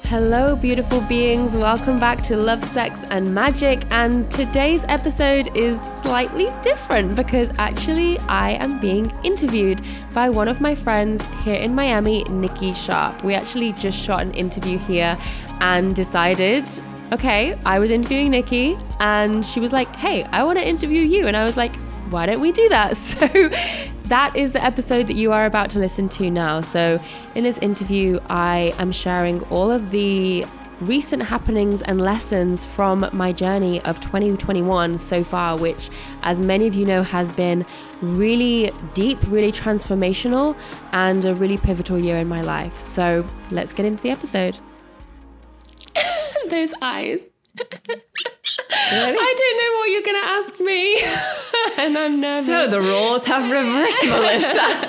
Hello, beautiful beings. Welcome back to Love, Sex, and Magic. And today's episode is slightly different because actually I am being interviewed by one of my friends here in Miami, Nikki Sharp. We actually just shot an interview here and decided, okay, I was interviewing Nikki and she was like, hey, I want to interview you. And I was like, why don't we do that? So that is the episode that you are about to listen to now. So in this interview, I am sharing all of the recent happenings and lessons from my journey of 2021 so far, which, as many of you know, has been really deep, really transformational, and a really pivotal year in my life. So let's get into the episode. Those eyes. Really? I don't know what you're going to ask me. And I'm nervous. So the roles have reversed, Melissa.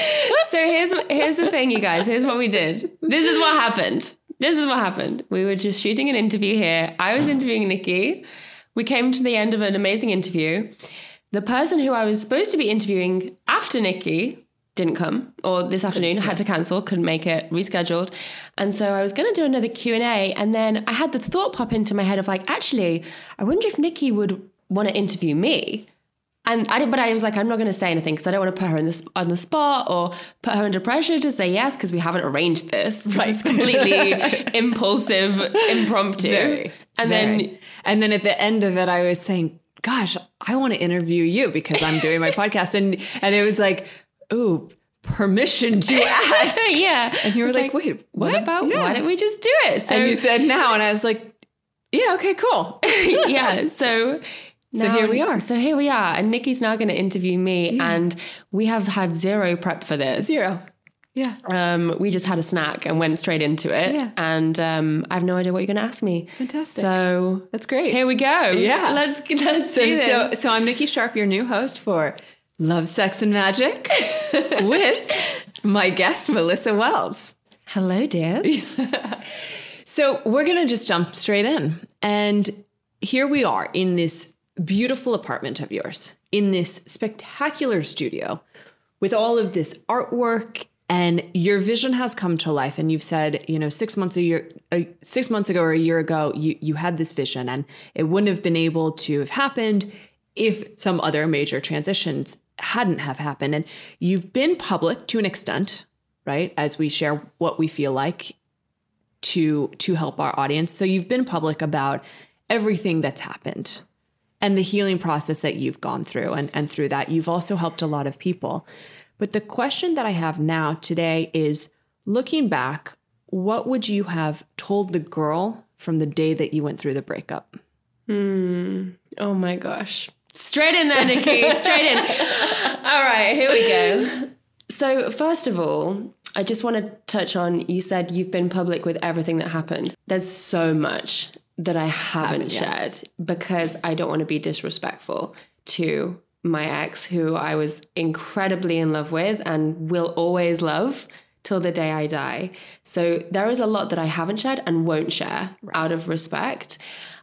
So here's the thing, you guys. Here's what we did. This is what happened. We were just shooting an interview here. I was interviewing Nikki. We came to the end of an amazing interview. The person who I was supposed to be interviewing after Nikki didn't come, or this afternoon had to cancel, couldn't make it, rescheduled. And so I was going to do another Q&A. And then I had the thought pop into my head of like, actually, I wonder if Nikki would want to interview me. But I was like, I'm not going to say anything because I don't want to put her on the spot or put her under pressure to say yes because we haven't arranged this. Right. This is completely impulsive, impromptu. And then at the end of it, I was saying, gosh, I want to interview you because I'm doing my podcast. And it was like, ooh, permission to ask. Yeah. And you were like, wait, what about, why don't we just do it? So, and you said now, and I was like, yeah, okay, cool. Yeah. So here we are. And Nikki's now going to interview me. Yeah. And we have had zero prep for this. Zero. Yeah. We just had a snack and went straight into it. Yeah. And I have no idea what you're going to ask me. Fantastic. So that's great. Here we go. Yeah. Let's do this. So I'm Nikki Sharp, your new host for Love, Sex, and Magic with my guest, Melissa Wells. Hello, dears. So we're going to just jump straight in. And here we are in this beautiful apartment of yours, in this spectacular studio with all of this artwork, and your vision has come to life. And you've said, 6 months ago or a year ago, you had this vision, and it wouldn't have been able to have happened if some other major transitions hadn't have happened. And you've been public to an extent, right? As we share what we feel like to help our audience. So you've been public about everything that's happened and the healing process that you've gone through. And through that, you've also helped a lot of people. But the question that I have now today is, looking back, what would you have told the girl from the day that you went through the breakup? Oh my gosh. Straight in there, Nikki. Straight in. All right, here we go. So first of all, I just want to touch on, you said you've been public with everything that happened. There's so much that I haven't shared because I don't want to be disrespectful to my ex, who I was incredibly in love with and will always love till the day I die. So there is a lot that I haven't shared and won't share out of respect.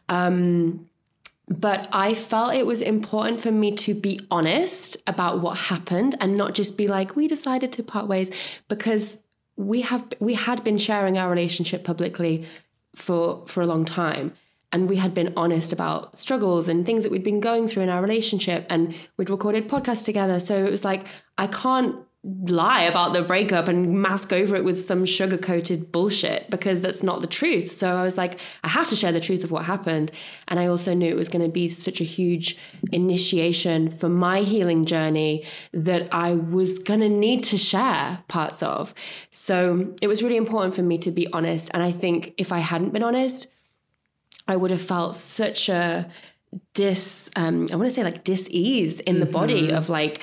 But I felt it was important for me to be honest about what happened and not just be like, we decided to part ways, because we had been sharing our relationship publicly for a long time. And we had been honest about struggles and things that we'd been going through in our relationship, and we'd recorded podcasts together. So it was like, I can't lie about the breakup and mask over it with some sugar-coated bullshit, because that's not the truth. So I was like, I have to share the truth of what happened. And I also knew it was going to be such a huge initiation for my healing journey that I was going to need to share parts of. So it was really important for me to be honest. And I think if I hadn't been honest, I would have felt such a dis-ease in the body of like,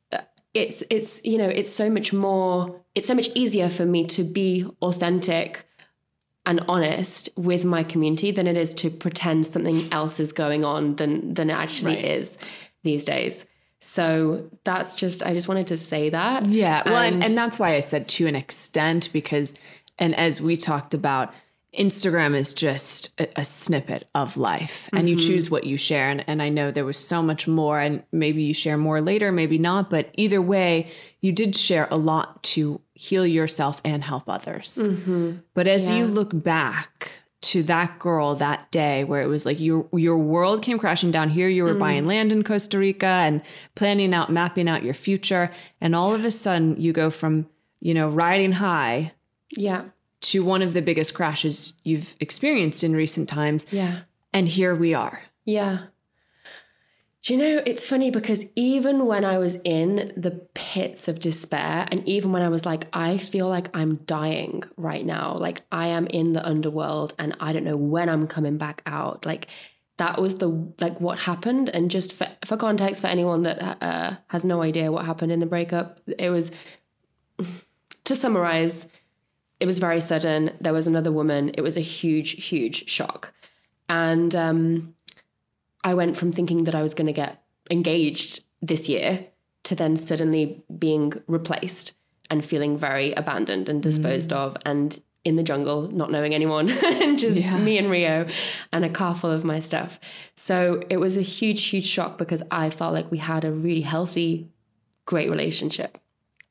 it's so much easier for me to be authentic and honest with my community than it is to pretend something else is going on than it actually is these days. So that's just, I just wanted to say that. Yeah. Well, and that's why I said to an extent, because, and as we talked about, Instagram is just a snippet of life, and you choose what you share. And I know there was so much more, and maybe you share more later, maybe not. But either way, you did share a lot to heal yourself and help others. But as you look back to that girl that day where it was like your world came crashing down, here you were buying land in Costa Rica and mapping out your future. And all of a sudden you go from, riding high to one of the biggest crashes you've experienced in recent times. Yeah. And here we are. Yeah. Do you know, it's funny because even when I was in the pits of despair, and even when I was like, I feel like I'm dying right now, like I am in the underworld and I don't know when I'm coming back out, like that was what happened. And just for context, for anyone that has no idea what happened in the breakup, it was, to summarize, it was very sudden. There was another woman. It was a huge, huge shock. And I went from thinking that I was going to get engaged this year to then suddenly being replaced and feeling very abandoned and disposed of, and in the jungle, not knowing anyone, and just me and Rio and a car full of my stuff. So it was a huge, huge shock because I felt like we had a really healthy, great relationship.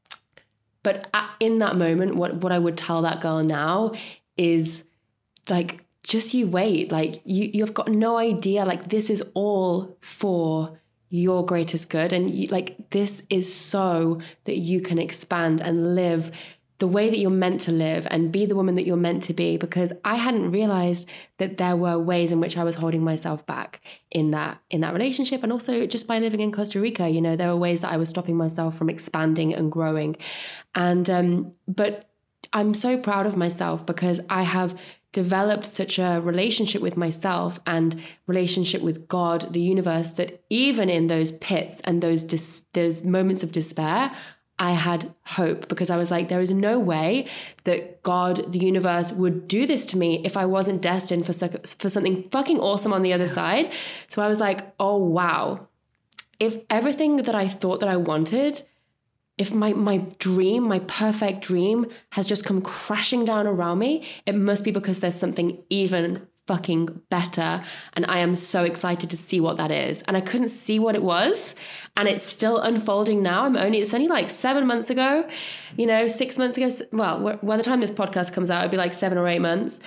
But in that moment, what I would tell that girl now is like, just you wait. Like you've got no idea. Like this is all for your greatest good. And this is so that you can expand and live the way that you're meant to live and be the woman that you're meant to be. Because I hadn't realized that there were ways in which I was holding myself back in that relationship. And also just by living in Costa Rica, there were ways that I was stopping myself from expanding and growing. And, but I'm so proud of myself because I have developed such a relationship with myself and relationship with God, the universe, that even in those pits and those moments of despair, I had hope, because I was like, there is no way that God, the universe, would do this to me if I wasn't destined for something fucking awesome on the other side. So I was like, oh, wow. If everything that I thought that I wanted, if my dream, my perfect dream has just come crashing down around me, it must be because there's something even fucking better. And I am so excited to see what that is. And I couldn't see what it was. And it's still unfolding now. It's only like 7 months ago, 6 months ago. Well, by the time this podcast comes out, it'll be like 7 or 8 months.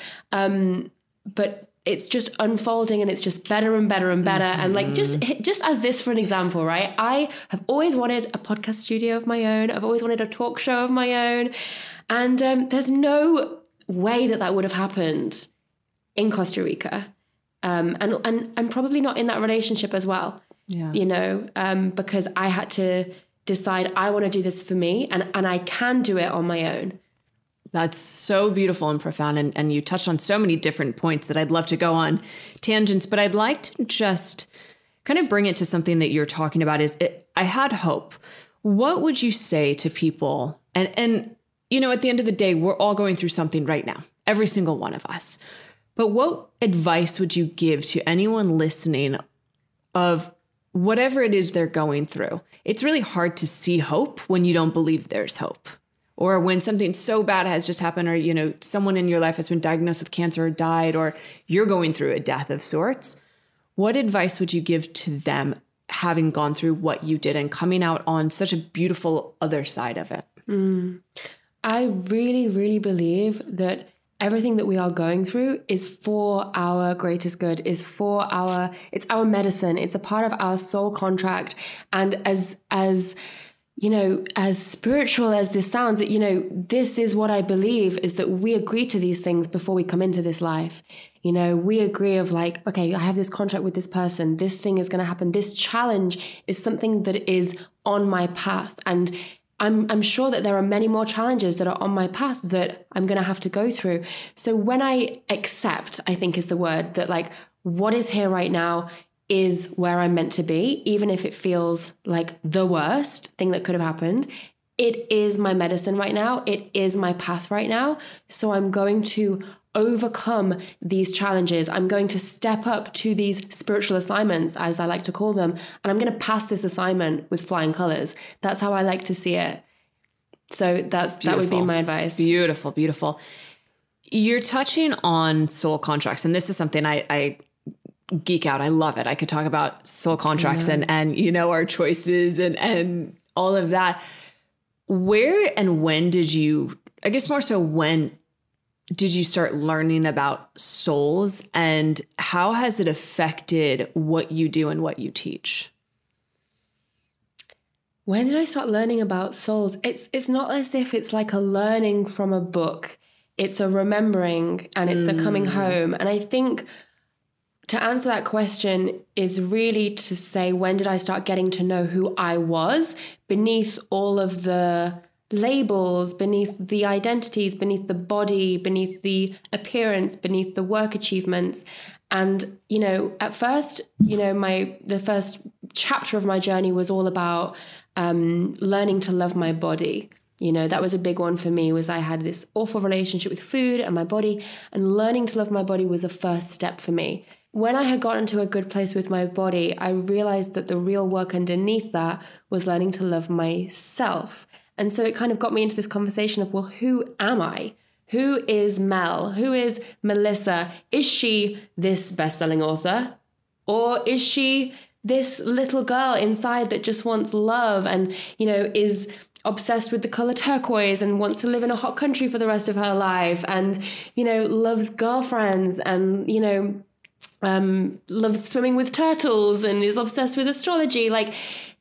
But it's just unfolding and it's just better and better and better. And like, just as this, for an example, right? I have always wanted a podcast studio of my own. I've always wanted a talk show of my own. And there's no way that would have happened in Costa Rica. And probably not in that relationship as well. Yeah. Because I had to decide I want to do this for me and I can do it on my own. That's so beautiful and profound. And you touched on so many different points that I'd love to go on tangents, but I'd like to just kind of bring it to something that you're talking about I had hope. What would you say to people? And at the end of the day, we're all going through something right now, every single one of us. But what advice would you give to anyone listening of whatever it is they're going through? It's really hard to see hope when you don't believe there's hope. Or when something so bad has just happened, or, someone in your life has been diagnosed with cancer or died, or you're going through a death of sorts. What advice would you give to them having gone through what you did and coming out on such a beautiful other side of it? I really, really believe that everything that we are going through is for our greatest good, it's our medicine. It's a part of our soul contract. And as spiritual as this sounds, this is what I believe, is that we agree to these things before we come into this life. We agree of like, okay, I have this contract with this person. This thing is going to happen. This challenge is something that is on my path. And I'm sure that there are many more challenges that are on my path that I'm going to have to go through. So when I accept, I think is the word, that like what is here right now is where I'm meant to be, even if it feels like the worst thing that could have happened. It is my medicine right now. It is my path right now. So I'm going to overcome these challenges. I'm going to step up to these spiritual assignments, as I like to call them, and I'm going to pass this assignment with flying colors. That's how I like to see it. So that would be my advice. Beautiful, beautiful. You're touching on soul contracts, and this is something I geek out. I love it. I could talk about soul contracts and you know, our choices and all of that. Where and when did you, I guess more so, when did you start learning about souls, and how has it affected what you do and what you teach? When did I start learning about souls? It's not as if it's like a learning from a book. It's a remembering and it's a coming home. And I think to answer that question is really to say, when did I start getting to know who I was beneath all of the labels, beneath the identities, beneath the body, beneath the appearance, beneath the work achievements. And, you know, at first, you know, the first chapter of my journey was all about learning to love my body. You know, that was a big one for me, was I had this awful relationship with food and my body, and learning to love my body was a first step for me. When I had gotten to a good place with my body, I realized that the real work underneath that was learning to love myself. And so it kind of got me into this conversation of, well, who am I? Who is Mel? Who is Melissa? Is she this best-selling author? Or is she this little girl inside that just wants love and, you know, is obsessed with the color turquoise and wants to live in a hot country for the rest of her life and, you know, loves girlfriends and, you know, loves swimming with turtles and is obsessed with astrology? Like,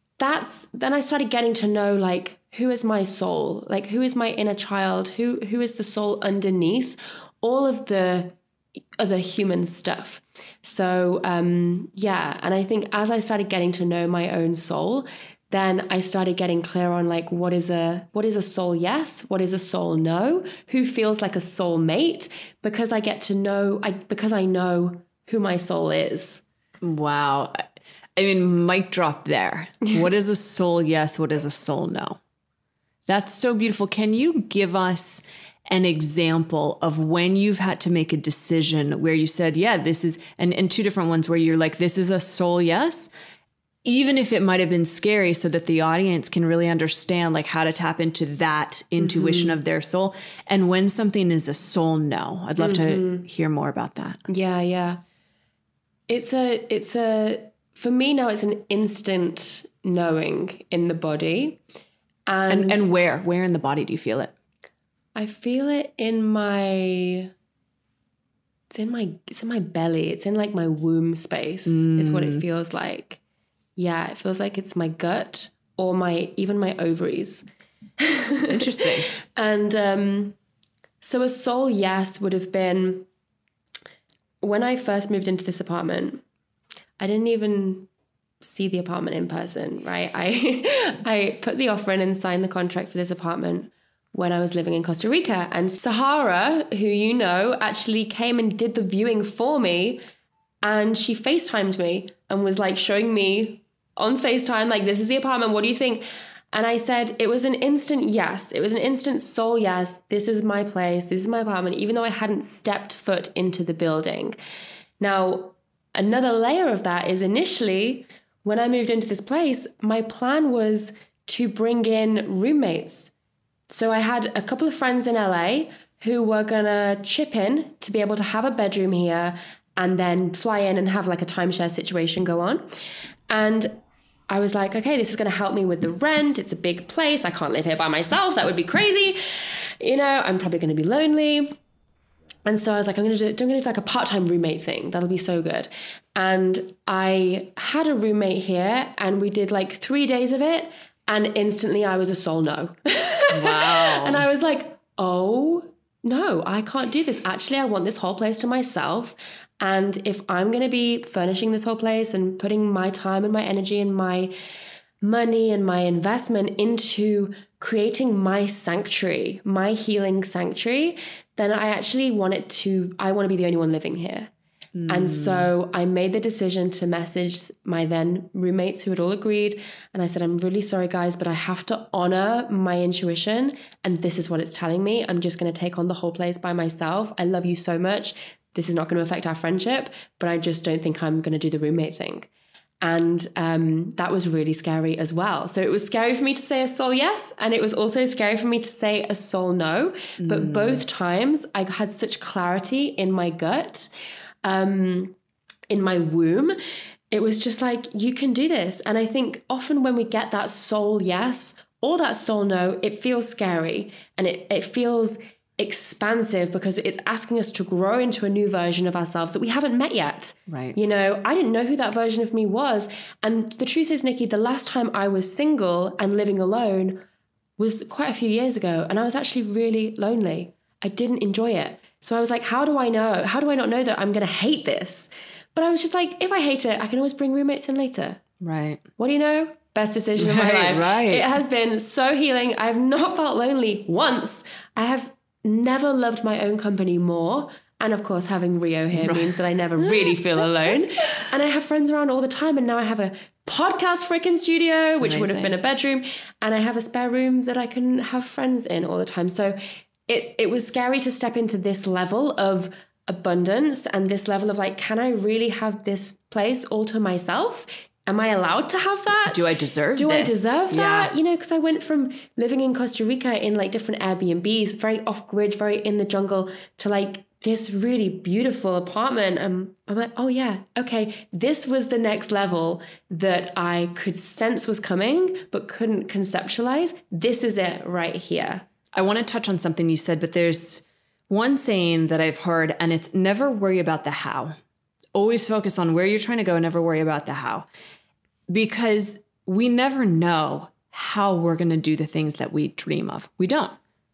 then I started getting to know, like, who is my soul? Like, who is my inner child? Who is the soul underneath all of the other human stuff? So, yeah. And I think as I started getting to know my own soul, then I started getting clear on, like, what is a soul yes? What is a soul no? Who feels like a soul mate? Because I get to know, because I know who my soul is. Wow. I mean, mic drop there. What is a soul yes? What is a soul no? That's so beautiful. Can you give us an example of when you've had to make a decision where you said, yeah, this is, and two different ones where you're like, this is a soul yes, even if it might have been scary, so that the audience can really understand, like, how to tap into that intuition of their soul, and when something is a soul no? I'd love to hear more about that. Yeah. It's for me now, it's an instant knowing in the body. And where in the body do you feel it? I feel it in my belly. It's in, like, my womb space is what it feels like. Yeah, it feels like it's my gut or even my ovaries. Interesting. And so a soul yes would have been when I first moved into this apartment. I didn't even see the apartment in person, right? I put the offer in and signed the contract for this apartment when I was living in Costa Rica. And Sahara, who you know, actually came and did the viewing for me. And she FaceTimed me and was, like, showing me on FaceTime, like, this is the apartment. What do you think? And I said, it was an instant yes. It was an instant soul yes. This is my place. This is my apartment, even though I hadn't stepped foot into the building. Now, another layer of that is initially, when I moved into this place, my plan was to bring in roommates. So I had a couple of friends in LA who were gonna chip in to be able to have a bedroom here and then fly in and have, like, a timeshare situation go on. And I was like, okay, this is gonna help me with the rent. It's a big place. I can't live here by myself. That would be crazy. You know, I'm probably gonna be lonely. And so I was like, I'm gonna do like a part-time roommate thing. That'll be so good. And I had a roommate here and we did, like, 3 days of it. And instantly I was a soul no. Wow. And I was like, oh no, I can't do this. Actually, I want this whole place to myself. And if I'm going to be furnishing this whole place and putting my time and my energy and my money and my investment into creating my sanctuary, my healing sanctuary, then I actually want to be the only one living here. And so I made the decision to message my then roommates who had all agreed. And I said, I'm really sorry, guys, but I have to honor my intuition. And this is what it's telling me. I'm just going to take on the whole place by myself. I love you so much. This is not going to affect our friendship, but I just don't think I'm going to do the roommate thing. And that was really scary as well. So it was scary for me to say a soul yes, and it was also scary for me to say a soul no. But both times I had such clarity in my gut, in my womb. It was just like, you can do this. And I think often when we get that soul yes or that soul no, it feels scary, and it feels expansive because it's asking us to grow into a new version of ourselves that we haven't met yet. Right. You know, I didn't know who that version of me was. And the truth is, Nikki, the last time I was single and living alone was quite a few years ago. And I was actually really lonely. I didn't enjoy it. So I was like, how do I know? How do I not know that I'm going to hate this? But I was just like, if I hate it, I can always bring roommates in later. Right. What do you know? Best decision of my life. Right. It has been so healing. I have not felt lonely once. I have never loved my own company more. And of course, having Rio here means that I never really feel alone. And I have friends around all the time. And now I have a podcast freaking studio, which would have been a bedroom. And I have a spare room that I can have friends in all the time. So it was scary to step into this level of abundance and this level of like, can I really have this place all to myself? Am I allowed to have that? Do I deserve Do this? I deserve that? Yeah. You know, because I went from living in Costa Rica in like different Airbnbs, very off-grid, very in the jungle, to like this really beautiful apartment. I'm like, oh yeah, okay, this was the next level that I could sense was coming, but couldn't conceptualize. This is it right here. I want to touch on something you said, but there's one saying that I've heard, and it's never worry about the how. Always focus on where you're trying to go, never worry about the how. Because we never know how we're going to do the things that we dream of. We don't.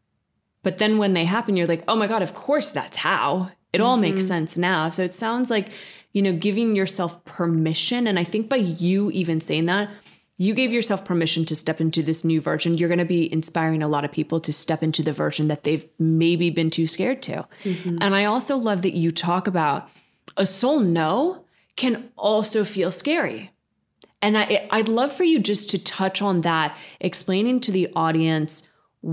But then when they happen, you're like, oh my God, of course that's how. It all makes sense now. So it sounds like, you know, giving yourself permission. And I think by you even saying that, you gave yourself permission to step into this new version. You're going to be inspiring a lot of people to step into the version that they've maybe been too scared to. And I also love that you talk about a soul no can also feel scary. And I'd love for you just to touch on that, explaining to the audience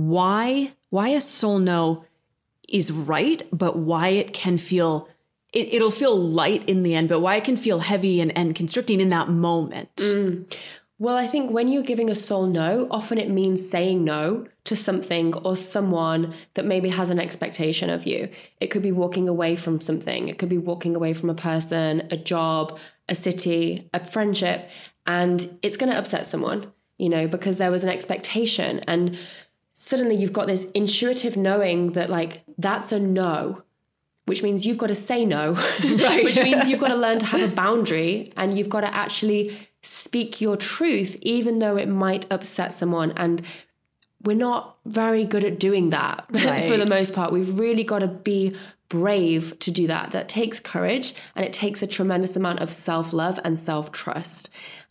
why a soul no is right, but why it can feel, it'll feel light in the end, but why it can feel heavy and constricting in that moment. Well, I think when you're giving a soul no, often it means saying no to something or someone that maybe has an expectation of you. It could be walking away from something. It could be walking away from a person, a job, a city, a friendship. And it's going to upset someone, you know, because there was an expectation. And suddenly you've got this intuitive knowing that like, that's a no, which means you've got to say no, right? Which means you've got to learn to have a boundary, and you've got to actually speak your truth, even though it might upset someone. And we're not very good at doing that for the most part. We've really got to be brave to do that. That takes courage, and it takes a tremendous amount of self-love and self-trust.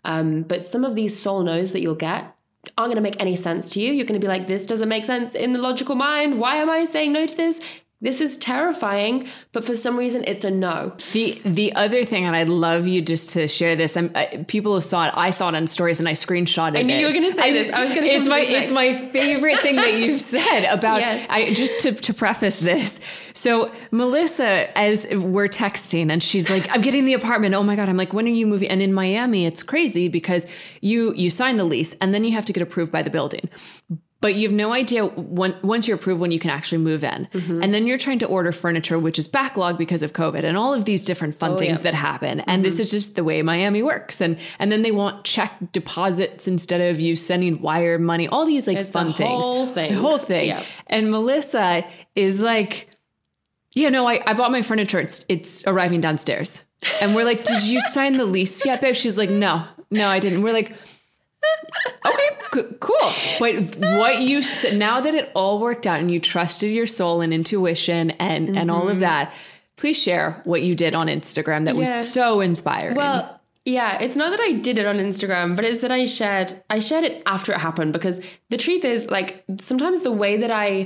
But some of these soul no's that you'll get aren't going to make any sense to you. You're going to be like, this doesn't make sense in the logical mind. Why am I saying no to this? This is terrifying, but for some reason it's a no. The other thing, and I'd love you just to share this. People saw it. I saw it on stories, and I screenshotted it. I knew you were going to say this. I was going to come to this next. It's my favorite thing that you've said about. Yes. Just to preface this. So Melissa, as we're texting, and she's like, "I'm getting the apartment. Oh my God!" I'm like, "When are you moving?" And in Miami, it's crazy because you sign the lease, and then you have to get approved by the building. But you have no idea once you're approved when you can actually move in. And then you're trying to order furniture, which is backlogged because of COVID and all of these different fun things that happen. And this is just the way Miami works. And then they want check deposits instead of you sending wire money, all these like it's fun things. The whole thing. Yep. And Melissa is like, yeah, no, I bought my furniture. It's arriving downstairs. And we're like, did you sign the lease yet, babe? She's like, no, I didn't. We're like, okay, cool. But what you said, now that it all worked out and you trusted your soul and intuition and all of that, please share what you did on Instagram that was so inspiring. Well, yeah, it's not that I did it on Instagram, but it's that I shared it after it happened, because the truth is, like, sometimes the way that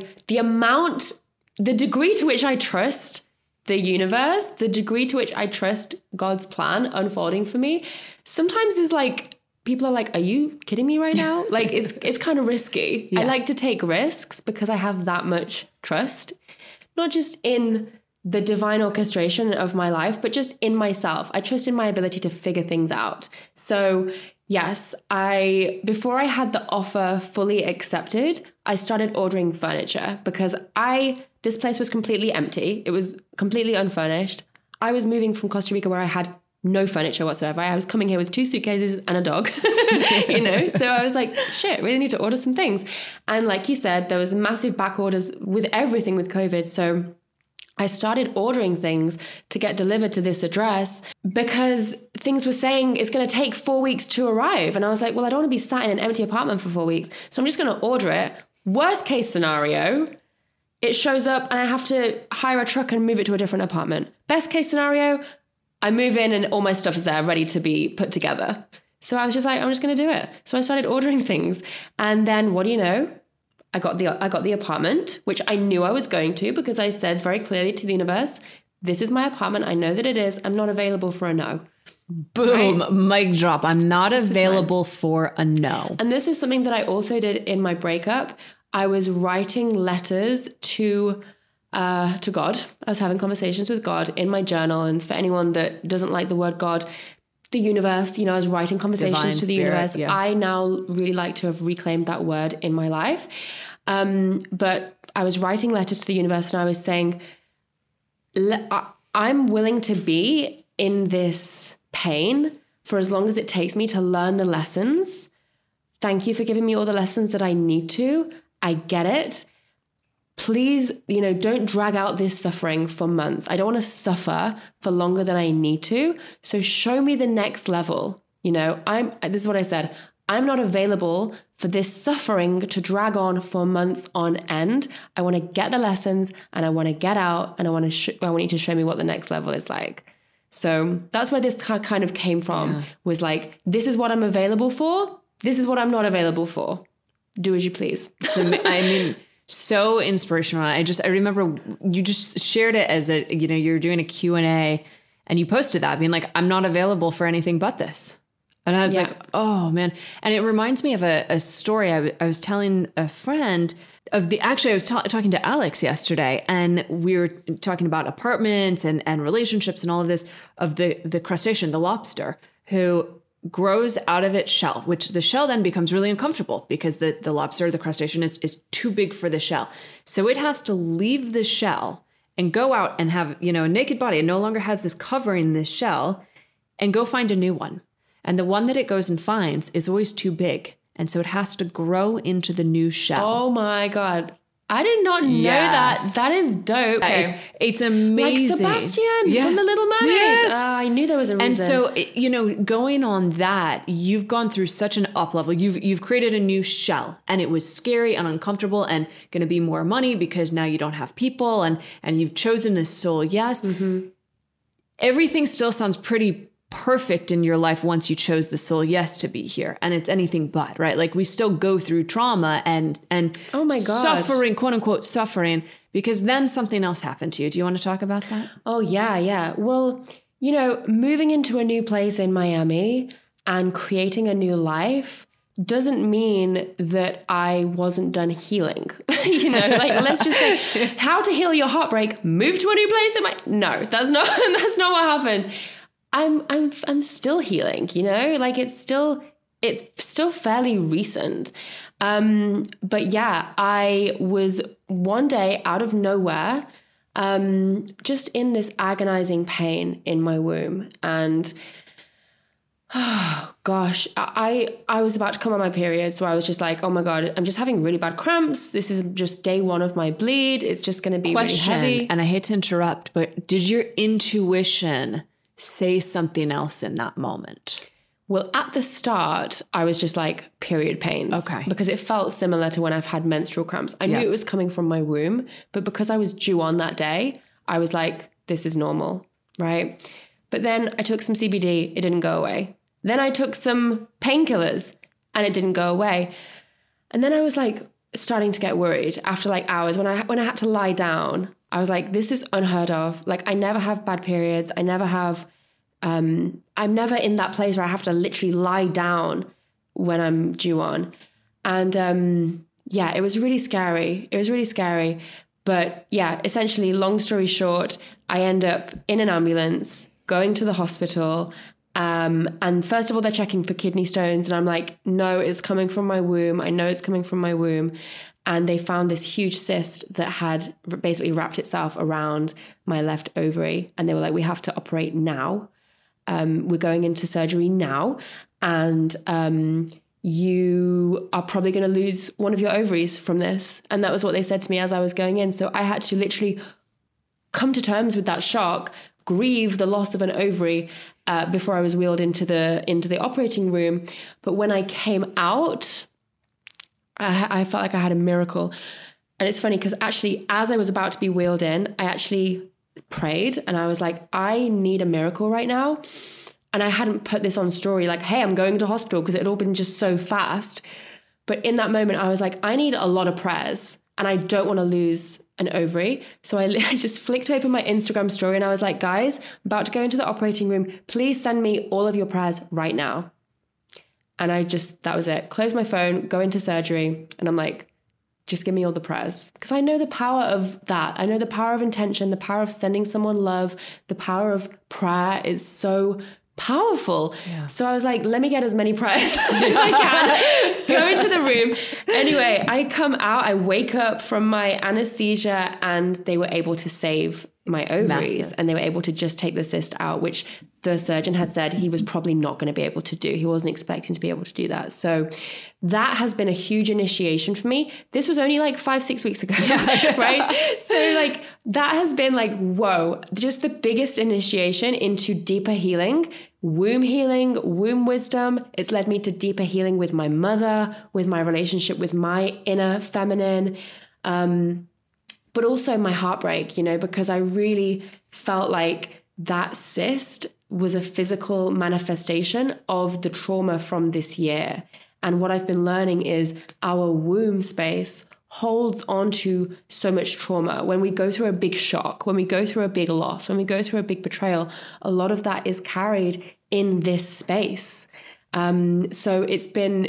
the degree to which I trust the universe, the degree to which I trust God's plan unfolding for me, sometimes is like, people are like, are you kidding me right now? Like, it's kind of risky. Yeah. I like to take risks because I have that much trust, not just in the divine orchestration of my life, but just in myself. I trust in my ability to figure things out. So yes, before I had the offer fully accepted, I started ordering furniture because this place was completely empty. It was completely unfurnished. I was moving from Costa Rica where I had no furniture whatsoever. I was coming here with 2 suitcases and a dog, So I was like, shit, really need to order some things. And like you said, there was massive back orders with everything with COVID. So I started ordering things to get delivered to this address because things were saying it's going to take 4 weeks to arrive. And I was like, well, I don't want to be sat in an empty apartment for 4 weeks. So I'm just going to order it. Worst case scenario, it shows up and I have to hire a truck and move it to a different apartment. Best case scenario, I move in and all my stuff is there ready to be put together. So I was just like, I'm just going to do it. So I started ordering things. And then what do you know? I got the apartment, which I knew I was going to because I said very clearly to the universe, this is my apartment. I know that it is. I'm not available for a no. Boom, right? Mic drop. I'm not available for a no. And this is something that I also did in my breakup. I was writing letters to God. I was having conversations with God in my journal. And for anyone that doesn't like the word God, the universe, I was writing conversations Divine to the spirit, universe. yeah. I now really like to have reclaimed that word in my life. But I was writing letters to the universe and I was saying, I'm willing to be in this pain for as long as it takes me to learn the lessons. Thank you for giving me all the lessons that I need to. I get it. Please, don't drag out this suffering for months. I don't want to suffer for longer than I need to. So show me the next level. This is what I said. I'm not available for this suffering to drag on for months on end. I want to get the lessons and I want to get out and I want you to show me what the next level is like. So that's where this kind of came from, was like, this is what I'm available for. This is what I'm not available for. Do as you please. So inspirational. I remember you just shared it as you're doing a Q&A and you posted that being like, I'm not available for anything but this. And I was like, oh man. And it reminds me of a story I was telling a friend of I was talking to Alex yesterday and we were talking about apartments and relationships and all of this, of the crustacean, the lobster, who grows out of its shell, which the shell then becomes really uncomfortable because the lobster, the crustacean is too big for the shell. So it has to leave the shell and go out and have, a naked body. It no longer has this covering this shell and go find a new one. And the one that it goes and finds is always too big. And so it has to grow into the new shell. Oh my God. I did not know that. That is dope. Okay. It's amazing. Like Sebastian from The Little Mermaid. Yes. I knew there was a reason. And so, going on that, you've gone through such an up level. You've created a new shell and it was scary and uncomfortable and going to be more money because now you don't have people and you've chosen this soul. Yes. Mm-hmm. Everything still sounds pretty perfect in your life once you chose the soul yes to be here, and it's anything but, right? Like we still go through trauma and oh my God, suffering, quote unquote suffering, because then something else happened to you. Do you want to talk about that? Oh yeah. Well, moving into a new place in Miami and creating a new life doesn't mean that I wasn't done healing. Let's just say how to heal your heartbreak, move to a new place no, that's not what happened. I'm still healing, it's still fairly recent. But yeah, I was one day out of nowhere, just in this agonizing pain in my womb. And oh gosh, I was about to come on my period. So I was just like, oh my God, I'm just having really bad cramps. This is just day one of my bleed. It's just going to be really heavy. And I hate to interrupt, but did your intuition say something else in that moment? Well, at the start, I was just like period pains. Okay. Because it felt similar to when I've had menstrual cramps. I knew it was coming from my womb, but because I was due on that day, I was like, this is normal, right? But then I took some CBD, it didn't go away. Then I took some painkillers and it didn't go away. And then I was like starting to get worried after like hours when I had to lie down. I was like, this is unheard of. Like I never have bad periods. I never have, I'm never in that place where I have to literally lie down when I'm due on. And it was really scary. But yeah, essentially, long story short, I end up in an ambulance going to the hospital. And first of all, they're checking for kidney stones. And I'm like, no, it's coming from my womb. I know it's coming from my womb. And they found this huge cyst that had basically wrapped itself around my left ovary. And they were like, we have to operate now. We're going into surgery now. And you are probably going to lose one of your ovaries from this. And that was what they said to me as I was going in. So I had to literally come to terms with that shock, grieve the loss of an ovary before I was wheeled into the operating room. But when I came out, I felt like I had a miracle. And it's funny because actually, as I was about to be wheeled in, I actually prayed and I was like, I need a miracle right now. And I hadn't put this on story like, hey, I'm going to hospital, because it had all been just so fast. But in that moment, I was like, I need a lot of prayers and I don't want to lose an ovary. So I just flicked open my Instagram story and I was like, guys, I'm about to go into the operating room. Please send me all of your prayers right now. And that was it. Close my phone, go into surgery. And I'm like, just give me all the prayers. Because I know the power of that. I know the power of intention, the power of sending someone love, the power of prayer is so powerful. Yeah. So I was like, let me get as many prayers as I can. Go into the room. Anyway, I come out, I wake up from my anesthesia and they were able to save my ovaries. Massive. And they were able to just take the cyst out, which the surgeon had said he was probably not going to be able to do. He wasn't expecting to be able to do that. So that has been a huge initiation for me. This was only like 5-6 weeks ago, right? So like that has been like, whoa, just the biggest initiation into deeper healing, womb wisdom. It's led me to deeper healing with my mother, with my relationship with my inner feminine, but also my heartbreak, because I really felt like that cyst was a physical manifestation of the trauma from this year. And what I've been learning is our womb space holds on to so much trauma. When we go through a big shock, when we go through a big loss, when we go through a big betrayal, a lot of that is carried in this space. So it's been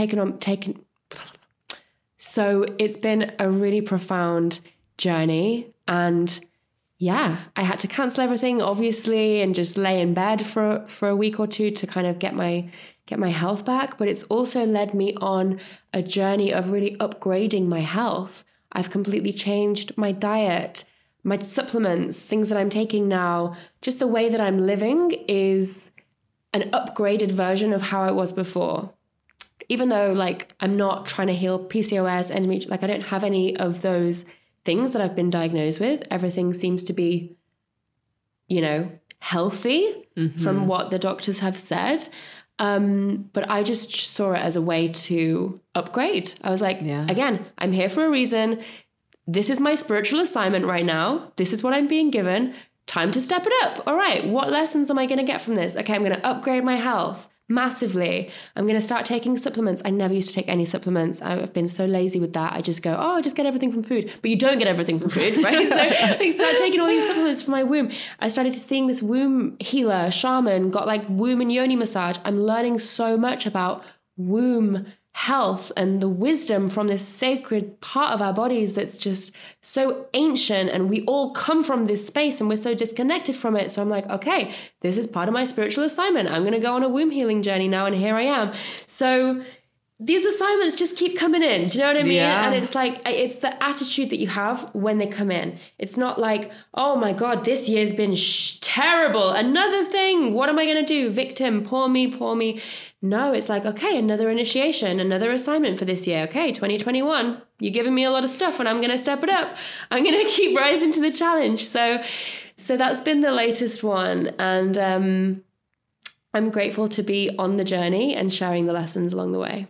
a really profound journey. And yeah, I had to cancel everything, obviously, and just lay in bed for a week or two to kind of get my health back. But it's also led me on a journey of really upgrading my health. I've completely changed my diet, my supplements, things that I'm taking now. Just the way that I'm living is an upgraded version of how I was before. Even though like I'm not trying to heal PCOS, endometrial, like I don't have any of those things that I've been diagnosed with. Everything seems to be, healthy from what the doctors have said. But I just saw it as a way to upgrade. I was like, again, I'm here for a reason. This is my spiritual assignment right now. This is what I'm being given. Time to step it up. All right, what lessons am I going to get from this? Okay, I'm going to upgrade my health massively. I'm going to start taking supplements. I never used to take any supplements. I've been so lazy with that. I just go, I just get everything from food. But you don't get everything from food, right? So I started taking all these supplements for my womb. I started seeing this womb healer, shaman, got like womb and yoni massage. I'm learning so much about womb health and the wisdom from this sacred part of our bodies that's just so ancient, and we all come from this space and we're so disconnected from it. So I'm like, okay, this is part of my spiritual assignment. I'm going to go on a womb healing journey now, and here I am. So these assignments just keep coming in. Do you know what I mean? Yeah. And it's like, it's the attitude that you have when they come in. It's not like, oh my God, this year's been terrible. Another thing. What am I going to do? Victim, poor me. No, it's like, okay, another initiation, another assignment for this year. Okay, 2021, you're giving me a lot of stuff and I'm going to step it up. I'm going to keep rising to the challenge. So that's been the latest one. And, I'm grateful to be on the journey and sharing the lessons along the way.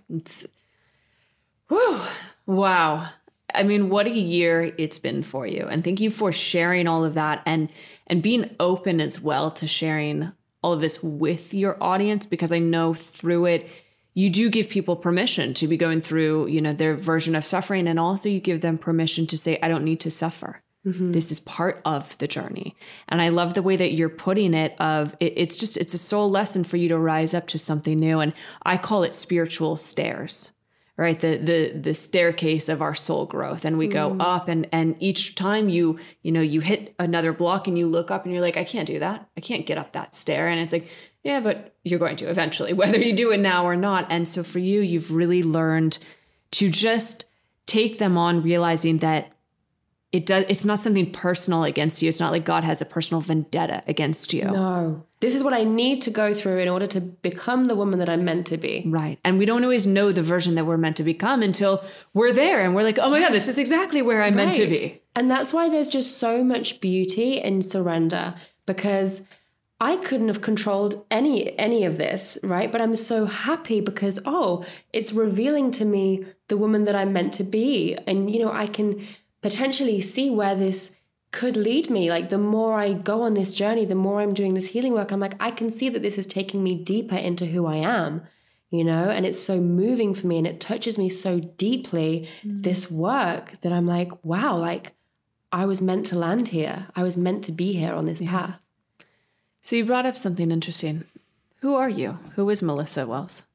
Wow. I mean, what a year it's been for you. And thank you for sharing all of that and being open as well to sharing all of this with your audience, because I know through it, you do give people permission to be going through, their version of suffering. And also you give them permission to say, I don't need to suffer. Mm-hmm. This is part of the journey. And I love the way that you're putting it it's a soul lesson for you to rise up to something new. And I call it spiritual stairs, right? The staircase of our soul growth, and we go up, and each time you hit another block and you look up and you're like, I can't do that. I can't get up that stair. And it's like, yeah, but you're going to eventually, whether you do it now or not. And so for you, you've really learned to just take them on, realizing that it's not something personal against you. It's not like God has a personal vendetta against you. No. This is what I need to go through in order to become the woman that I'm meant to be. Right. And we don't always know the version that we're meant to become until we're there and we're like, oh my God, this is exactly where I'm meant to be. And that's why there's just so much beauty in surrender, because I couldn't have controlled any of this, right? But I'm so happy because, it's revealing to me the woman that I'm meant to be. And, I can potentially see where this could lead me. Like, the more I go on this journey, the more I'm doing this healing work, I'm like, I can see that this is taking me deeper into who I am, and it's so moving for me and it touches me so deeply, this work, that I'm like, wow, like I was meant to land here. I was meant to be here on this path. So you brought up something interesting. Who are you? Who is Melissa Wells?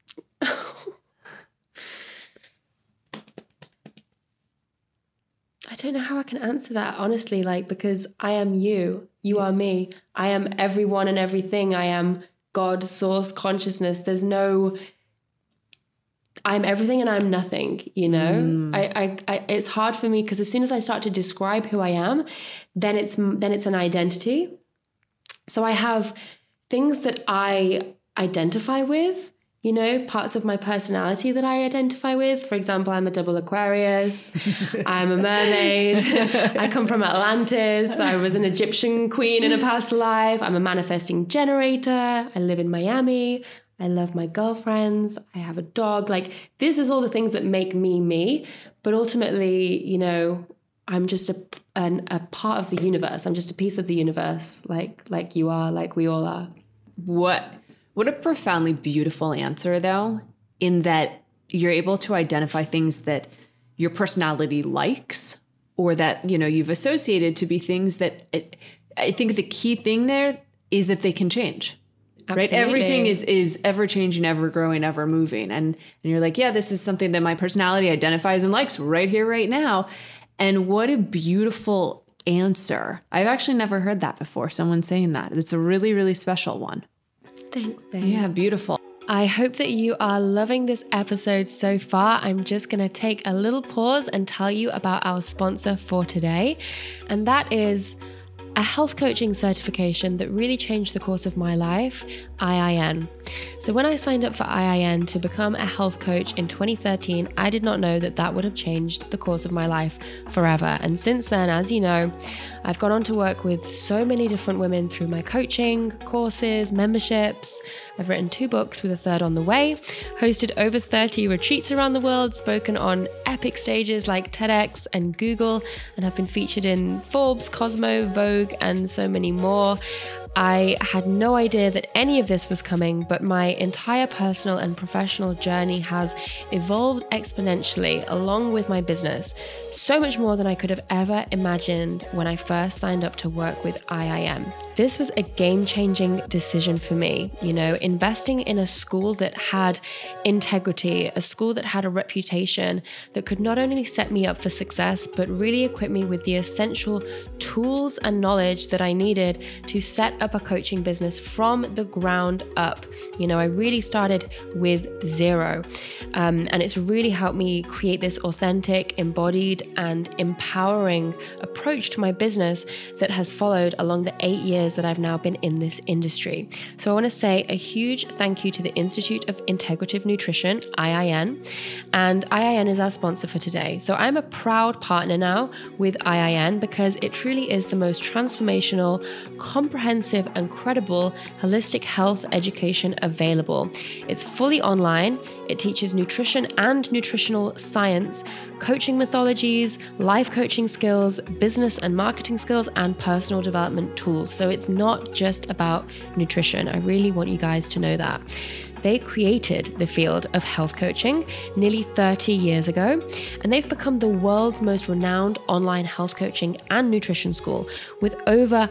I don't know how I can answer that, honestly, because I am you. You are me. I am everyone and everything. I am God, source, consciousness. I'm everything and I'm nothing, it's hard for me because as soon as I start to describe who I am, then it's an identity. So I have things that I identify with, parts of my personality that I identify with. For example, I'm a double Aquarius. I'm a mermaid. I come from Atlantis. I was an Egyptian queen in a past life. I'm a manifesting generator. I live in Miami. I love my girlfriends. I have a dog. Like, this is all the things that make me me. But ultimately, I'm just a part of the universe. I'm just a piece of the universe, like you are, like we all are. What a profoundly beautiful answer, though, in that you're able to identify things that your personality likes or that, you've associated to be things that I think the key thing there is that they can change. Absolutely. Right? Everything is ever changing, ever growing, ever moving. And you're like, yeah, this is something that my personality identifies and likes right here, right now. And what a beautiful answer. I've actually never heard that before, someone saying that. It's a really, really special one. Thanks, babe. Yeah, beautiful. I hope that you are loving this episode so far. I'm just going to take a little pause and tell you about our sponsor for today. And that is a health coaching certification that really changed the course of my life, IIN. So when I signed up for IIN to become a health coach in 2013, I did not know that would have changed the course of my life forever. And since then, as you know, I've gone on to work with so many different women through my coaching, courses, memberships. I've written 2 books with a 3rd on the way, hosted over 30 retreats around the world, spoken on epic stages like TEDx and Google, and have been featured in Forbes, Cosmo, Vogue, and so many more. I had no idea that any of this was coming, but my entire personal and professional journey has evolved exponentially along with my business. So much more than I could have ever imagined when I first signed up to work with IIM. This was a game-changing decision for me, investing in a school that had integrity, a school that had a reputation that could not only set me up for success, but really equip me with the essential tools and knowledge that I needed to set up a coaching business from the ground up. I really started with 0. And it's really helped me create this authentic, embodied, and empowering approach to my business that has followed along the 8 years that I've now been in this industry. So I want to say a huge thank you to the Institute of Integrative Nutrition, IIN, and IIN is our sponsor for today. So I'm a proud partner now with IIN because it truly is the most transformational, comprehensive, and credible holistic health education available. It's fully online. It teaches nutrition and nutritional science, coaching methodologies, life coaching skills, business and marketing skills, and personal development tools. So it's not just about nutrition. I really want you guys to know that. They created the field of health coaching nearly 30 years ago, and they've become the world's most renowned online health coaching and nutrition school with over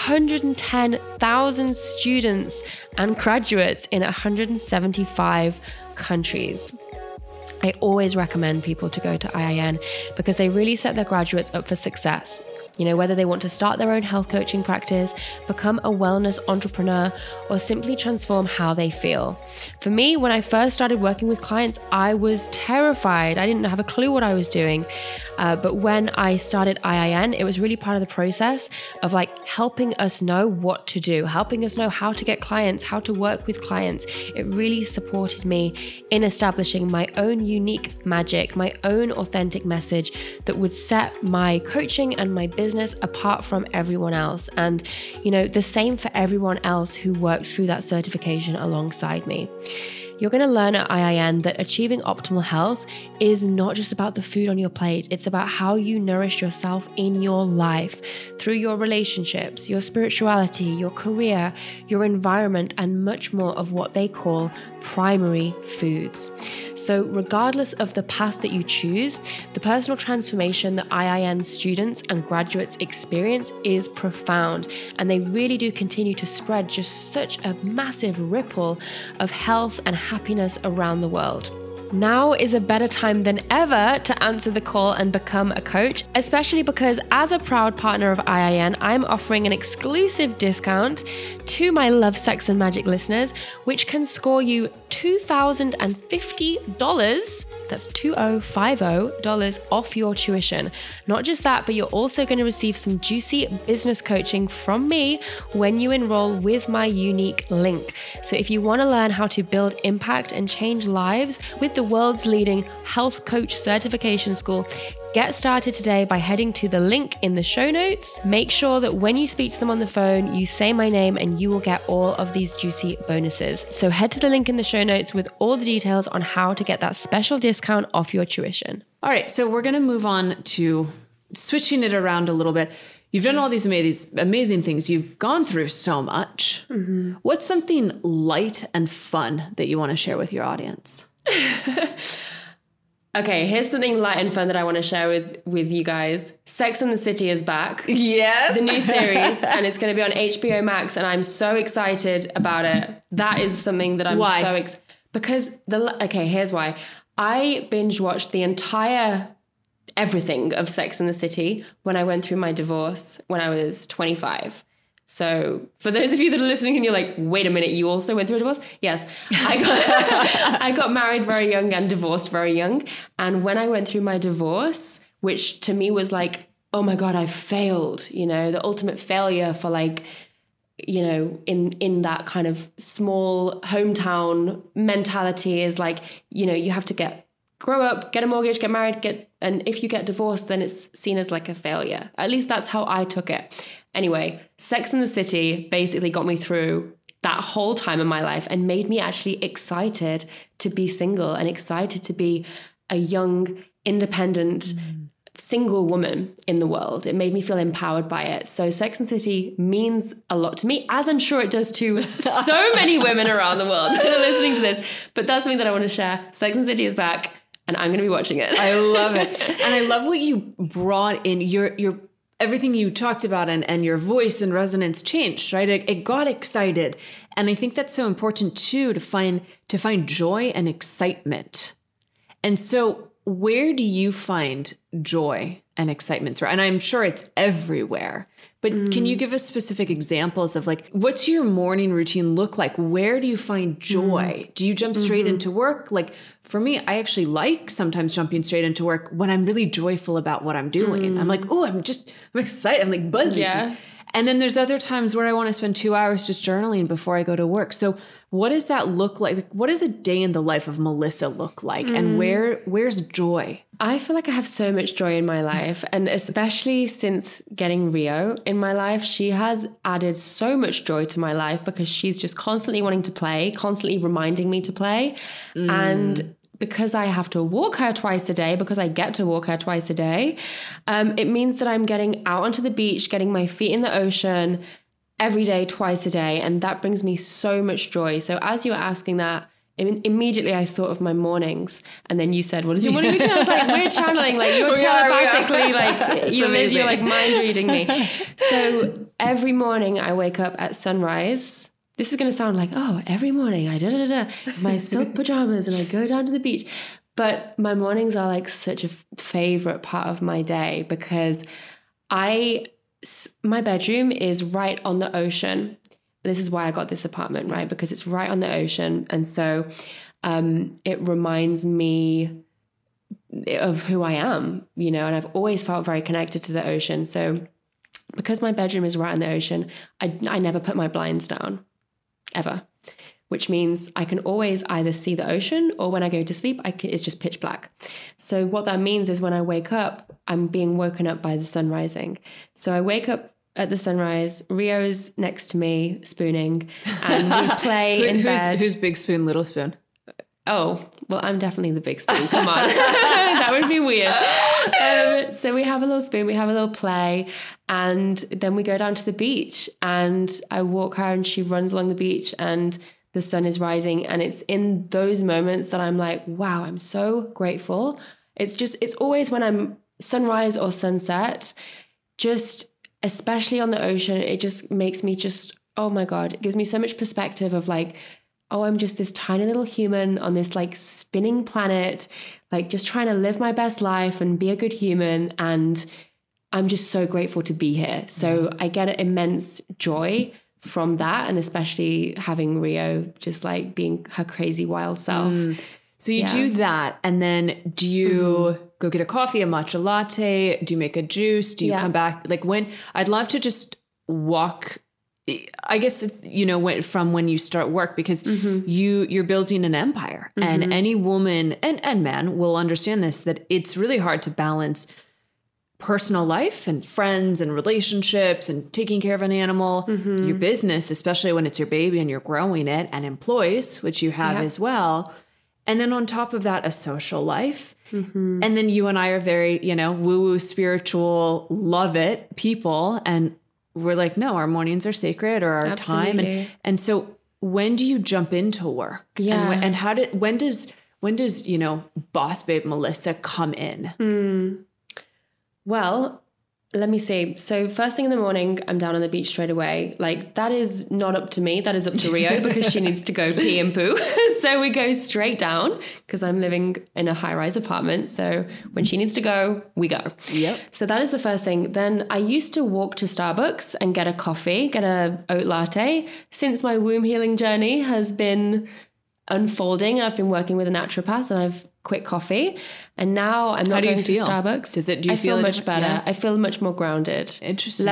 110,000 students and graduates in 175 countries. I always recommend people to go to IIN because they really set their graduates up for success. You know, whether they want to start their own health coaching practice, become a wellness entrepreneur, or simply transform how they feel. For me, when I first started working with clients, I was terrified. I didn't have a clue what I was doing. But when I started IIN, it was really part of the process of like helping us know what to do, helping us know how to get clients, how to work with clients. It really supported me in establishing my own unique magic, my own authentic message that would set my coaching and my business apart from everyone else. And, you know, the same for everyone else who worked through that certification alongside me. You're going to learn at IIN that achieving optimal health is not just about the food on your plate. It's about how you nourish yourself in your life through your relationships, your spirituality, your career, your environment, and much more of what they call primary foods. So regardless of the path that you choose, the personal transformation that IIN students and graduates experience is profound, and they really do continue to spread just such a massive ripple of health and happiness around the world. Now is a better time than ever to answer the call and become a coach, especially because as a proud partner of IIN, I'm offering an exclusive discount to my Love, Sex and Magic listeners, which can score you $2,050. That's $2,050 off your tuition. Not just that, but you're also going to receive some juicy business coaching from me when you enroll with my unique link. So if you want to learn how to build impact and change lives with the world's leading health coach certification school, get started today by heading to the link in the show notes. Make sure that when you speak to them on the phone, you say my name and you will get all of these juicy bonuses. So head to the link in the show notes with all the details on how to get that special discount off your tuition. All right, so we're going to move on to switching it around a little bit. You've done all these amazing things. You've gone through so much. Mm-hmm. What's something light and fun that you want to share with your audience? Okay, here's something light and fun that I want to share with you guys. Sex and the City is back. Yes. The new series, and it's going to be on HBO Max, and I'm so excited about it. That is something that I'm Why? Because here's why. I binge watched the entire everything of Sex and the City when I went through my divorce when I was 25. So for those of you that are listening and you're like, wait a minute, you also went through a divorce? Yes. I got married very young and divorced very young. And when I went through my divorce, which to me was like, oh my God, I failed, you know, the ultimate failure for like, you know, in that kind of small hometown mentality is like, you know, you have to grow up, get a mortgage, get married, and if you get divorced, then it's seen as like a failure. At least that's how I took it. Anyway, Sex and the City basically got me through that whole time in my life and made me actually excited to be single and excited to be a young, independent, single woman in the world. It made me feel empowered by it. So Sex and the City means a lot to me, as I'm sure it does to so many women around the world that are listening to this. But that's something that I want to share. Sex and the City is back, and I'm going to be watching it. I love it. And I love what you brought in. Your everything you talked about and your voice and resonance changed, right? It got excited. And I think that's so important too, to find joy and excitement. And so where do you find joy and excitement through? And I'm sure it's everywhere, but can you give us specific examples of like, what's your morning routine look like? Where do you find joy? Do you jump straight into work? Like for me, I actually like sometimes jumping straight into work when I'm really joyful about what I'm doing. I'm like, oh, I'm excited. I'm like buzzy. Yeah. And then there's other times where I want to spend 2 hours just journaling before I go to work. So what does that look like? What does a day in the life of Melissa look like? And where's joy? I feel like I have so much joy in my life. And especially since getting Rio in my life, she has added so much joy to my life because she's just constantly wanting to play, constantly reminding me to play. And because I have to walk her twice a day, because I get to walk her twice a day, it means that I'm getting out onto the beach, getting my feet in the ocean every day, twice a day. And that brings me so much joy. So as you were asking that, immediately I thought of my mornings. And then you said, what is your morning routine? I was like, we're channeling, like you're telepathically, like you're like mind reading me. So every morning I wake up at sunrise. This is going to sound like, oh, every morning I my silk pajamas and I go down to the beach. But my mornings are like such a favorite part of my day because my bedroom is right on the ocean. This is why I got this apartment, right? Because it's right on the ocean. And so it reminds me of who I am, and I've always felt very connected to the ocean. So because my bedroom is right on the ocean, I never put my blinds down, ever, which means I can always either see the ocean or when I go to sleep, it's just pitch black. So what that means is when I wake up, I'm being woken up by the sun rising. So I wake up at the sunrise, Rio is next to me spooning, and we play in bed. Who's big spoon, little spoon? Oh, well, I'm definitely the big spoon. Come on. That would be weird. So we have a little spoon, we have a little play, and then we go down to the beach and I walk her and she runs along the beach and the sun is rising. And it's in those moments that I'm like, wow, I'm so grateful. It's always when I'm sunrise or sunset, just especially on the ocean, it just makes me oh my God, it gives me so much perspective of like, oh, I'm just this tiny little human on this like spinning planet, like just trying to live my best life and be a good human. And I'm just so grateful to be here. So I get immense joy from that. And especially having Rio just like being her crazy wild self. So you do that. And then do you go get a coffee, a matcha latte? Do you make a juice? Do you come back? Like I'd love to just walk, I guess, from when you start work, because you're building an empire, and any woman and man will understand this, that it's really hard to balance personal life and friends and relationships and taking care of an animal, your business, especially when it's your baby and you're growing it, and employees, which you have as well. And then on top of that, a social life. And then you and I are very, woo-woo, spiritual, love it people. And we're like, no, our mornings are sacred, or our Absolutely. time. And so when do you jump into work? Yeah. And when does boss babe Melissa come in? Well, let me see. So first thing in the morning, I'm down on the beach straight away. Like, that is not up to me. That is up to Rio because she needs to go pee and poo. So we go straight down because I'm living in a high-rise apartment. So when she needs to go, we go. Yep. So that is the first thing. Then I used to walk to Starbucks and get a coffee, get a oat latte. Since my womb healing journey has been unfolding, I've been working with a naturopath and I've quit coffee, and now I'm not going to Starbucks. Do you feel much better? Yeah. I feel much more grounded. Interesting.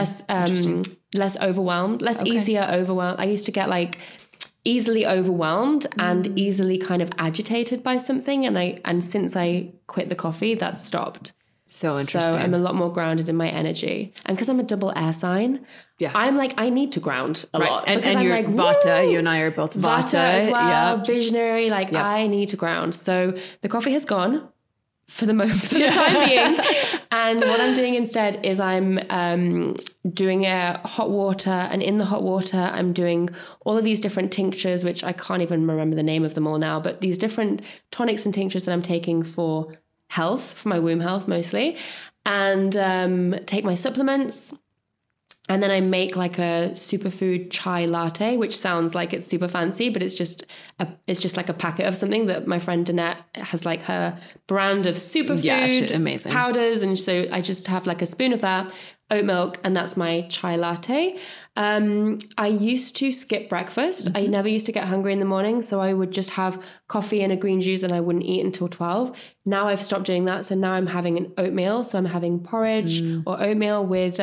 Less overwhelmed, easier overwhelmed. I used to get like easily overwhelmed and easily kind of agitated by something, and since I quit the coffee, that's stopped. So interesting. So I'm a lot more grounded in my energy, and because I'm a double air sign, I'm like, I need to ground a lot. And I'm you're like, Vata. woo! You and I are both Vata as well. Yeah. Visionary. Like, I need to ground. So the coffee has gone for the moment, for the time being. And what I'm doing instead is I'm doing a hot water, and in the hot water, I'm doing all of these different tinctures, which I can't even remember the name of them all now, but these different tonics and tinctures that I'm taking for health, for my womb health mostly, and take my supplements. And then I make like a superfood chai latte, which sounds like it's super fancy, but it's just like a packet of something that my friend Danette has, like her brand of superfood amazing powders. And so I just have like a spoon of that, oat milk, and that's my chai latte. I used to skip breakfast. I never used to get hungry in the morning. So I would just have coffee and a green juice and I wouldn't eat until 12. Now I've stopped doing that. So now I'm having an oatmeal. So I'm having porridge or oatmeal with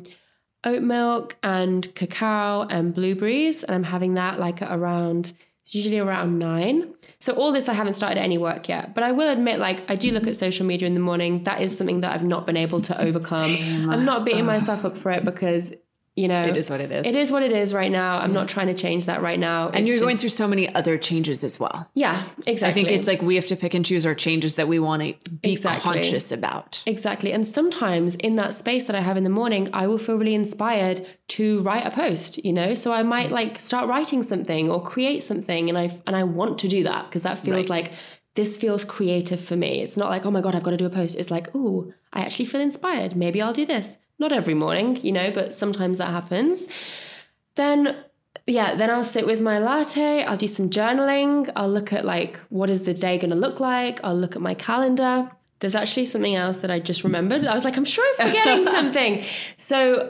oat milk and cacao and blueberries, and I'm having that like it's usually around 9. So all this, I haven't started any work yet, but I will admit, like, I do look at social media in the morning. That is something that I've not been able to overcome. Same. I'm not beating myself up for it because, it is what it is. It is what it is right now. I'm not trying to change that right now. And you're going through so many other changes as well. Yeah, exactly. I think it's like we have to pick and choose our changes that we want to be conscious about. Exactly. And sometimes in that space that I have in the morning, I will feel really inspired to write a post, So I might like start writing something or create something. And I want to do that because that feels like this feels creative for me. It's not like, oh my God, I've got to do a post. It's like, oh, I actually feel inspired. Maybe I'll do this. Not every morning, but sometimes that happens. Then then I'll sit with my latte. I'll do some journaling. I'll look at like, what is the day going to look like? I'll look at my calendar. There's actually something else that I just remembered. I was like, I'm sure I'm forgetting something. So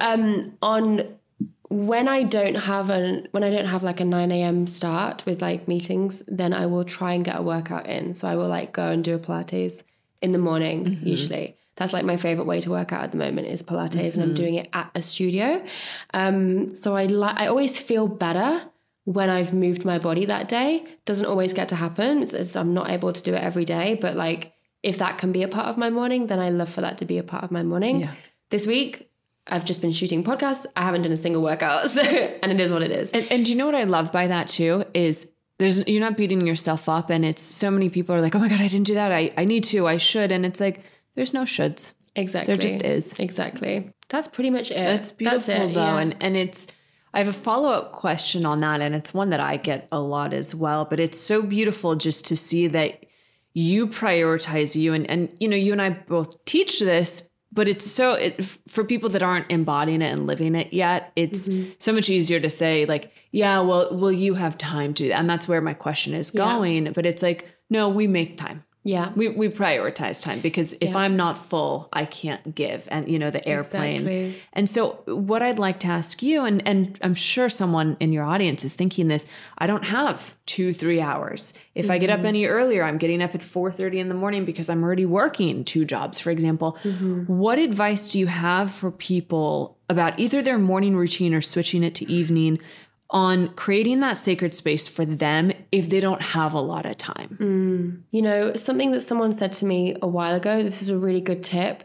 when I don't have like a 9 a.m. start with like meetings, then I will try and get a workout in. So I will like go and do a Pilates in the morning, usually. That's like my favorite way to work out at the moment is Pilates, and I'm doing it at a studio. So I always feel better when I've moved my body that day. Doesn't always get to happen. I'm not able to do it every day, but like if that can be a part of my morning, then I love for that to be a part of my morning. Yeah. This week, I've just been shooting podcasts. I haven't done a single workout, and it is what it is. And do you know what I love by that too is you're not beating yourself up, and it's so many people are like, oh my God, I didn't do that. I need to, I should. And it's like, there's no shoulds. Exactly. There just is. Exactly. That's pretty much it. That's beautiful though. Yeah. And I have a follow-up question on that, and it's one that I get a lot as well, but it's so beautiful just to see that you prioritize you, and you know, you and I both teach this, but it's for people that aren't embodying it and living it yet, it's so much easier to say like, yeah, well, will you have time to, and that's where my question is going. But it's like, no, we make time. Yeah. We prioritize time, because if I'm not full, I can't give. And, you know, the airplane. Exactly. And so what I'd like to ask you, and I'm sure someone in your audience is thinking this, I don't have 2-3 hours. If I get up any earlier, I'm getting up at 4:30 in the morning because I'm already working 2 jobs, for example. What advice do you have for people about either their morning routine or switching it to evening on creating that sacred space for them if they don't have a lot of time? You know, something that someone said to me a while ago, this is a really good tip,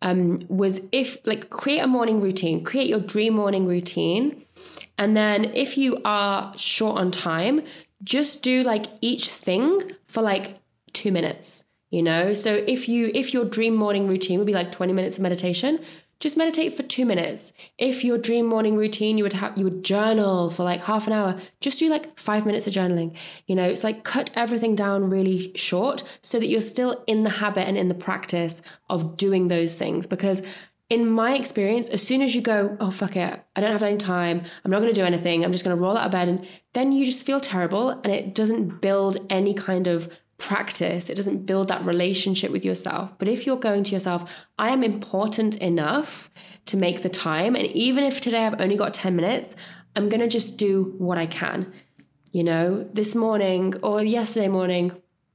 was create a morning routine, create your dream morning routine. And then if you are short on time, just do like each thing for like 2 minutes, you know? So if your dream morning routine would be like 20 minutes of meditation, just meditate for 2 minutes. If your dream morning routine, you would journal for like half an hour, just do like 5 minutes of journaling. You know, it's like cut everything down really short so that you're still in the habit and in the practice of doing those things. Because in my experience, as soon as you go, oh, fuck it, I don't have any time, I'm not going to do anything, I'm just going to roll out of bed, and then you just feel terrible, and it doesn't build any kind of practice. It doesn't build that relationship with yourself. But if you're going to yourself, I am important enough to make the time. And even if today I've only got 10 minutes, I'm going to just do what I can. You know, this morning or yesterday morning,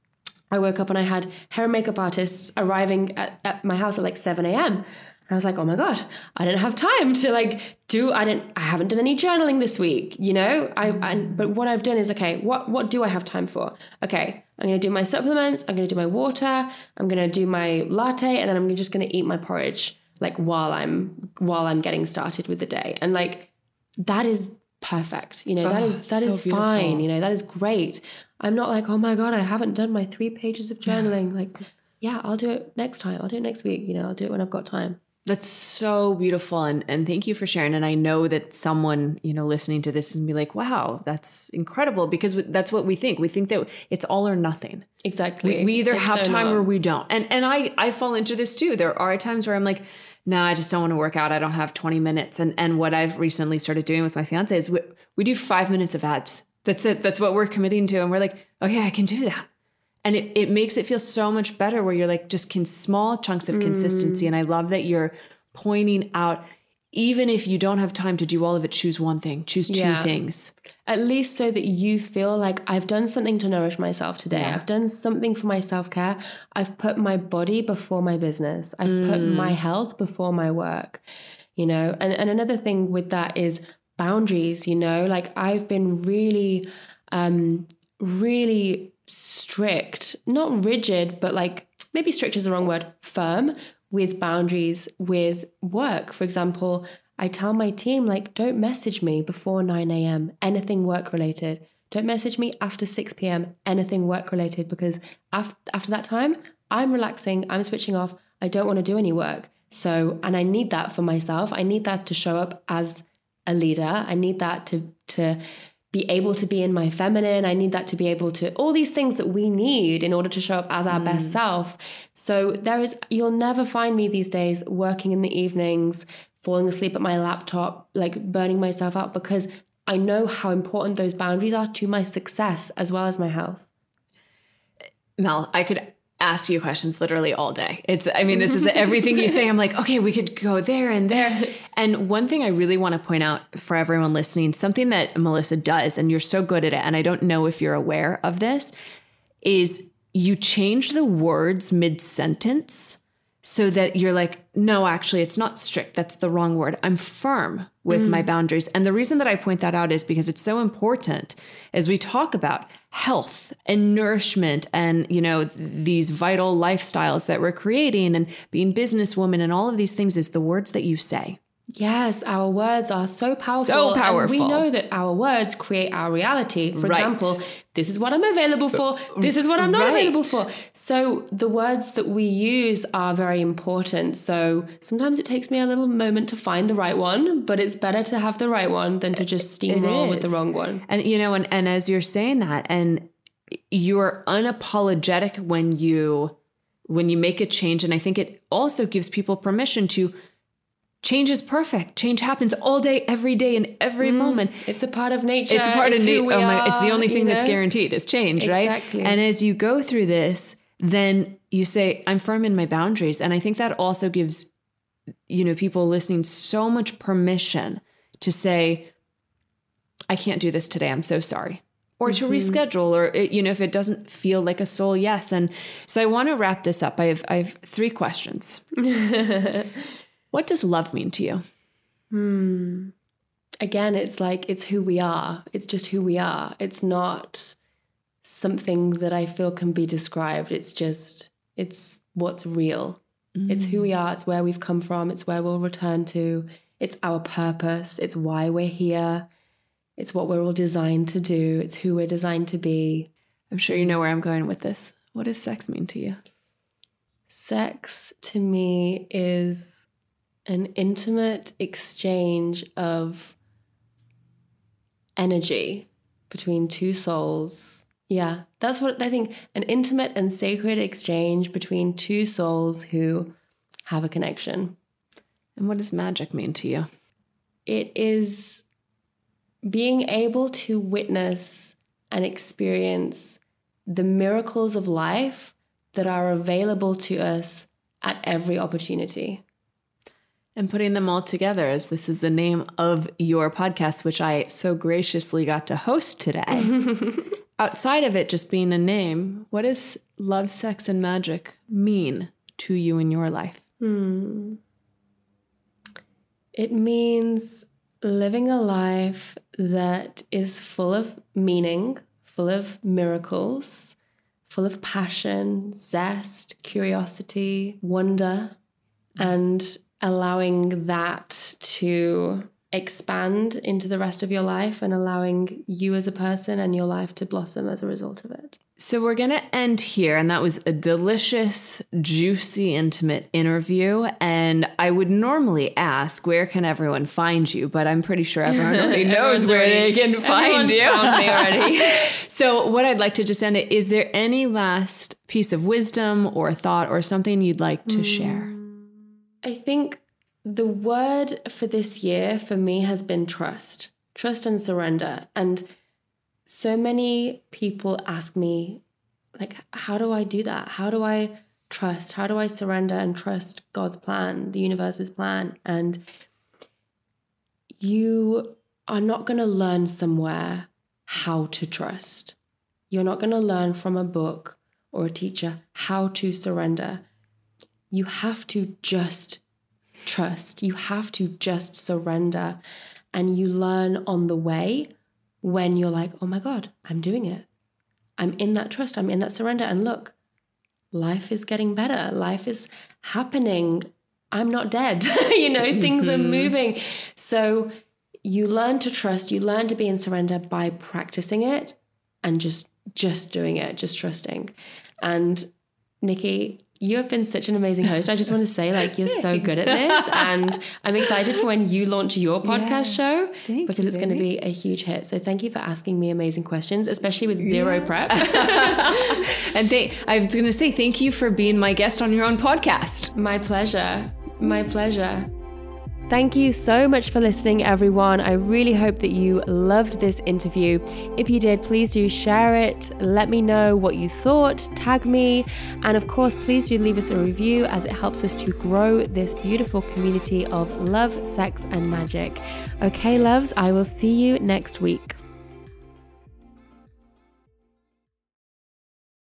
I woke up and I had hair and makeup artists arriving at my house at like 7 a.m. I was like, oh my God, I didn't have time to I haven't done any journaling this week, you know? But what I've done is, okay, what do I have time for? Okay, I'm going to do my supplements, I'm going to do my water, I'm going to do my latte, and then I'm just going to eat my porridge, like while I'm getting started with the day. And like, that is perfect. You know, that is fine. You know, that is great. I'm not like, oh my God, I haven't done my 3 pages of journaling. Like, yeah, I'll do it next time. I'll do it next week. You know, I'll do it when I've got time. That's so beautiful. And thank you for sharing. And I know that someone, you know, listening to this and be like, wow, that's incredible, because that's what we think. We think that it's all or nothing. Exactly. We either have time or we don't. And I fall into this too. There are times where I'm like, no, I just don't want to work out. I don't have 20 minutes. And what I've recently started doing with my fiance is we do 5 minutes of abs. That's it. That's what we're committing to. And we're like, okay, I can do that. And it makes it feel so much better where you're like just small chunks of consistency. And I love that you're pointing out, even if you don't have time to do all of it, choose one thing, choose 2 things. At least so that you feel like I've done something to nourish myself today. Yeah. I've done something for my self-care. I've put my body before my business. I've put my health before my work, you know? And another thing with that is boundaries, you know? Like I've been really, really strict, not rigid, but like maybe strict is the wrong word, firm with boundaries with work. For example, I tell my team, like, don't message me before 9 a.m., anything work related. Don't message me after 6 p.m., anything work related, because after that time, I'm relaxing, I'm switching off, I don't want to do any work. So, and I need that for myself. I need that to show up as a leader. I need that to be able to be in my feminine. I need that to be able to, all these things that we need in order to show up as our best self. So you'll never find me these days working in the evenings, falling asleep at my laptop, like burning myself out, because I know how important those boundaries are to my success as well as my health. Mel, I could ask you questions literally all day. This is everything you say. I'm like, okay, we could go there and there. And one thing I really want to point out for everyone listening, something that Melissa does, and you're so good at it, and I don't know if you're aware of this, is you change the words mid-sentence so that you're like, no, actually, it's not strict. That's the wrong word. I'm firm with my boundaries. And the reason that I point that out is because it's so important as we talk about health and nourishment and, these vital lifestyles that we're creating and being businesswoman and all of these things is the words that you say. Yes, our words are so powerful. So powerful. And we know that our words create our reality. For example, this is what I'm available for. This is what I'm not available for. So the words that we use are very important. So sometimes it takes me a little moment to find the right one, but it's better to have the right one than to just steamroll with the wrong one. And, and as you're saying that, and you're unapologetic when you make a change. And I think it also gives people permission to change is perfect. Change happens all day, every day, in every moment. It's a part of nature. It's a part of nature. It's the only thing that's guaranteed is change, right? Exactly. And as you go through this, then you say, I'm firm in my boundaries. And I think that also gives, people listening so much permission to say, I can't do this today. I'm so sorry. Or to reschedule, or, if it doesn't feel like a soul yes. And so I want to wrap this up. I have 3 questions. What does love mean to you? Again, it's who we are. It's just who we are. It's not something that I feel can be described. It's what's real. It's who we are. It's where we've come from. It's where we'll return to. It's our purpose. It's why we're here. It's what we're all designed to do. It's who we're designed to be. I'm sure you know where I'm going with this. What does sex mean to you? Sex to me is an intimate exchange of energy between 2 souls. Yeah, that's what I think. An intimate and sacred exchange between 2 souls who have a connection. And what does magic mean to you? It is being able to witness and experience the miracles of life that are available to us at every opportunity. And putting them all together, as this is the name of your podcast, which I so graciously got to host today. Outside of it just being a name, what does love, sex, and magic mean to you in your life? It means living a life that is full of meaning, full of miracles, full of passion, zest, curiosity, wonder, and allowing that to expand into the rest of your life and allowing you as a person and your life to blossom as a result of it. So we're going to end here. And that was a delicious, juicy, intimate interview. And I would normally ask, where can everyone find you? But I'm pretty sure everyone already knows where they can find you. Found me already. So what I'd like to just end it, is there any last piece of wisdom or thought or something you'd like to share? I think the word for this year for me has been trust and surrender. And so many people ask me, like, how do I do that? How do I trust? How do I surrender and trust God's plan, the universe's plan? And you are not going to learn somewhere how to trust. You're not going to learn from a book or a teacher how to surrender. You have to just trust. You have to just surrender. And you learn on the way when you're like, oh my God, I'm doing it. I'm in that trust. I'm in that surrender. And look, life is getting better. Life is happening. I'm not dead. Things are moving. So you learn to trust. You learn to be in surrender by practicing it and just doing it, just trusting. And Nikki, you have been such an amazing host. I just want to say, you're so good at this. And I'm excited for when you launch your podcast show because it's going to be a huge hit. So thank you for asking me amazing questions, especially with zero prep. And I was going to say thank you for being my guest on your own podcast. My pleasure. My pleasure. Thank you so much for listening, everyone. I really hope that you loved this interview. If you did, please do share it. Let me know what you thought, tag me, and of course, please do leave us a review as it helps us to grow this beautiful community of love, sex, and magic. Okay, loves, I will see you next week.